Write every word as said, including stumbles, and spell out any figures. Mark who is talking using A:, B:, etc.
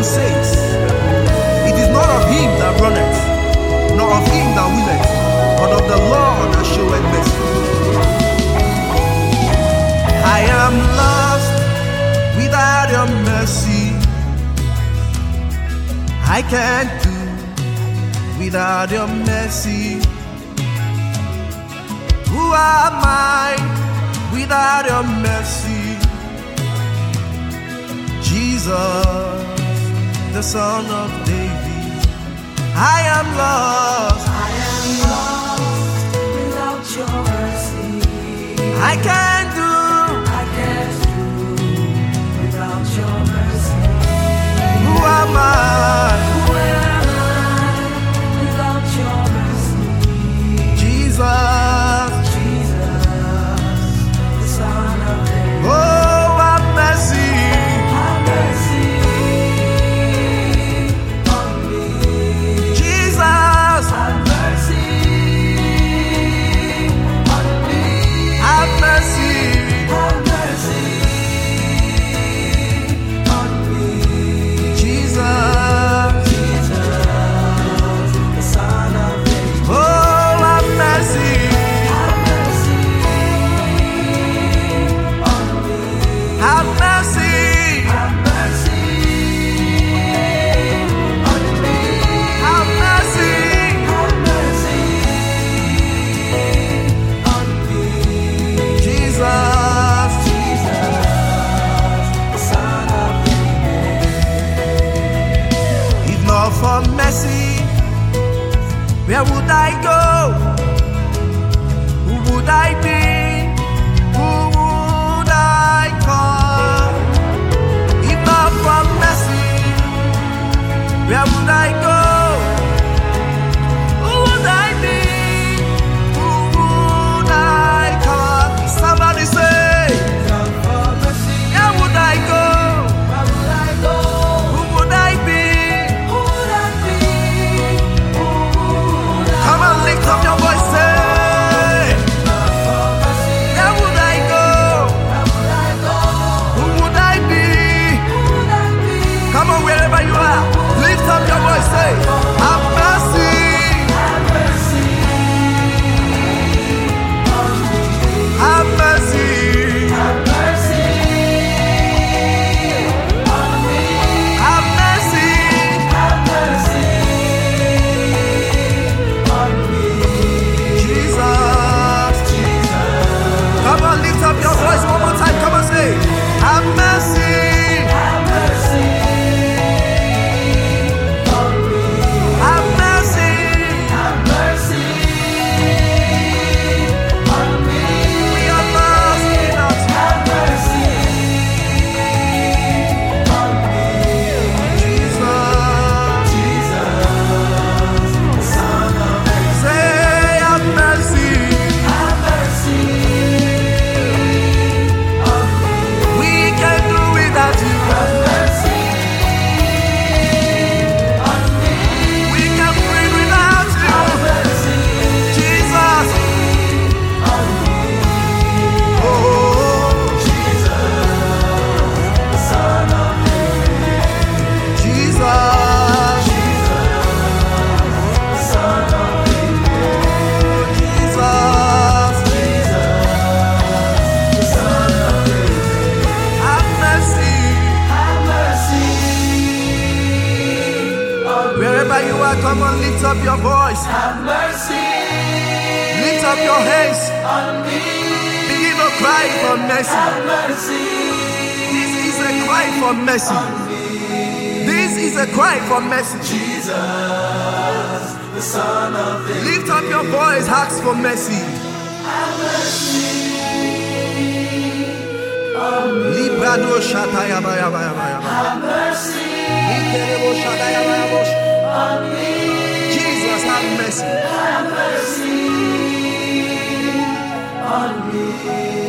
A: says, it is not of him that runneth, nor of him that willeth, but of the Lord that showeth mercy. I am lost without your mercy. I can't do without your mercy. Who am I without your mercy? Jesus, the Son of David. I am lost.
B: I am lost without your mercy.
A: I can't do.
B: I can't do without your mercy.
A: Who am I?
B: Who am I without your mercy?
A: Jesus,
B: Jesus, the Son of David.
A: oh, have mercy.
B: Have mercy on me.
A: Jesus,
B: Have mercy on me.
A: have mercy.
B: Have mercy on me.
A: Jesus,
B: Jesus, the Son of David.
A: oh, have mercy.
B: Have mercy on me.
A: Have mercy.
B: Have mercy on me.
A: Have mercy.
B: Have mercy on me.
A: Jesus,
B: Jesus, the Son of David.
A: if not for mercy, where would I go? Who would I be? Who would I call? If not for mercy, where would I go? Who would I be? Who would I call? Somebody say, where would I go?
B: Where would I go?
A: Who would I be?
B: Who would I be? Who would I
A: Come on, lift up your voice, say, where would I go?
B: Where would I go?
A: Who would I be?
B: Who would I be?
A: Come on, wherever you are, lift up your voice, say, have mercy.
B: Have mercy on me.
A: Have mercy.
B: Have mercy on me.
A: Have mercy.
B: Have mercy on me.
A: Jesus.
B: Jesus,
A: Come on, lift up your voice one more time. Come on, say, have mercy.
B: have mercy on me.
A: Have mercy.
B: Have mercy on me.
A: We are lost in us.
B: Have mercy on me.
A: Jesus.
B: Jesus, the Son of David.
A: Say, have mercy.
B: Have mercy on me.
A: We can do without you.
B: Have mercy on me.
A: We can breathe without
B: Have
A: you.
B: mercy
A: Jesus.
B: on me.
A: Oh,
B: Jesus, the Son of David.
A: Jesus.
B: The Son of David.
A: Jesus.
B: The Son of David.
A: Have mercy.
B: Have mercy on me.
A: Wherever you are, come on, lift up your voice.
B: Have mercy
A: Lift up your hands.
B: on me.
A: Begin to cry for mercy.
B: Have mercy
A: This is a cry for mercy.
B: on me.
A: This is a cry for mercy.
B: Jesus, the Son of David.
A: Lift up your voice, ask for mercy.
B: Have mercy on me.
A: Librado shataya baya baya baya baya.
B: Have mercy
A: Ikerebo shataya baya bosh.
B: on me.
A: Jesus, have mercy.
B: Have mercy on me.